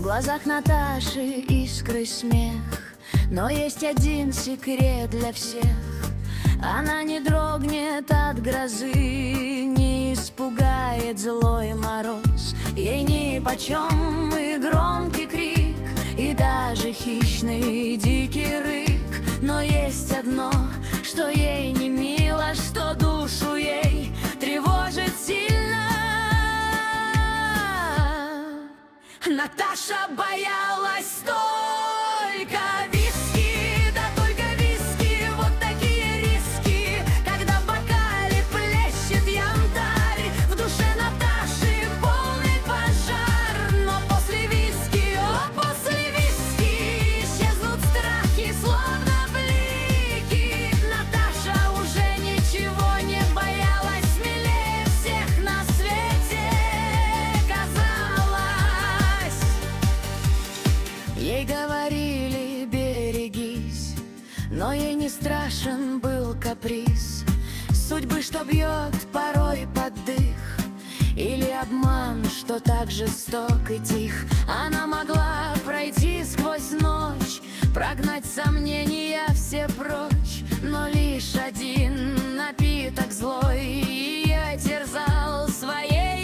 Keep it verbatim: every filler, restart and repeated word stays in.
глазах Наташи искры смех, но есть один секрет для всех. Она не дрогнет от грозы, не испугает злой мороз. Ей нипочем и громкий крик, и даже хищный дикий рык. Но есть одно, что ей не мило, что душу ей тревожит сильно. Наташа боялась только виски, да только виски, вот такие риски, когда в бокале плещет янтарь. В душе Наташи полный пожар, но после виски, о, после виски исчезнут страхи, словно блики. Наташа уже ничего не боялась, смелее всех на свете казалось. Ей говорили: берегись, но ей не страшен был каприз судьбы, что бьет порой под дых, или обман, что так жесток и тих. Она могла пройти сквозь ночь, прогнать сомнения все прочь, но лишь один напиток злой ее терзал своей